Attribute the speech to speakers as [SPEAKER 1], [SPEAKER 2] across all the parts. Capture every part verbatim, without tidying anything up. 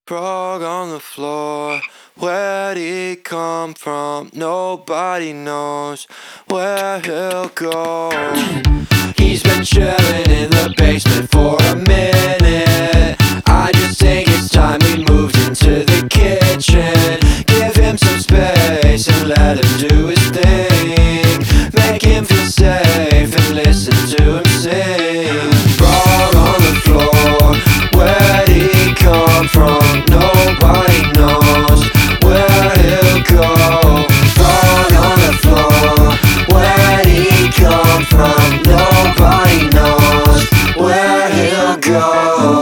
[SPEAKER 1] Frog on the floor, where'd he come from? Nobody knows where he'll go. He's been chilling in the basement for a minute. I just think it's time he moved into the kitchen. Give him some space and let him do his thing. Make him feel safe and listen to him sing. Frog on the floor, where'd he come from? Nobody knows where he'll go. Frog on the floor, where'd he come from? Nobody knows where he'll go.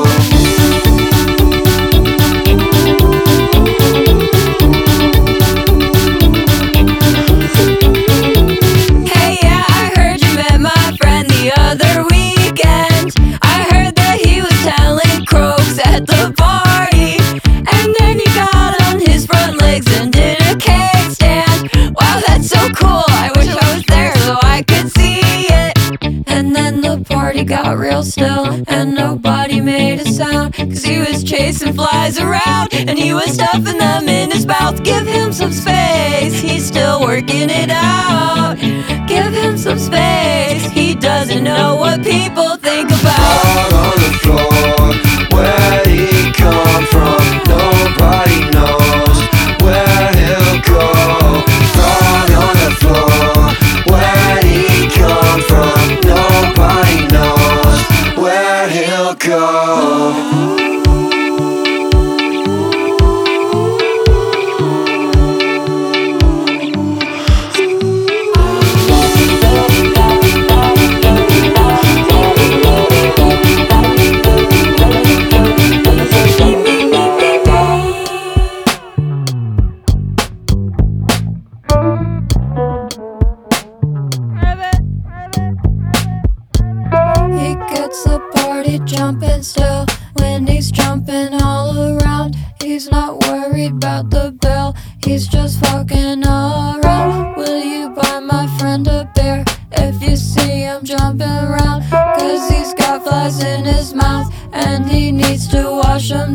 [SPEAKER 2] Hey, yeah, I heard you met my friend the other weekend. I heard that he was telling croaks at the party, and then he got on his front legs and did a cake stand. Wow, that's so cool, I wish I was there so I could see it. And then the party got real still and nobody made a sound, 'cause he was chasing flies around and he was stuffing them in his mouth. Give him some space, he's still working it out. Give him some space, he doesn't know what people think about.
[SPEAKER 1] Frog on the floor, where'd he come from? Nobody knows where he'll go. Frog on the floor, where'd he come from? Nobody knows where he'll go.
[SPEAKER 2] He gets the party jumping still when he's jumping all around. He's not worried about the bill, he's just fucking around. Will you buy my friend a beer if you see him jumping around? 'Cause he's got flies in his mouth and he needs to wash 'em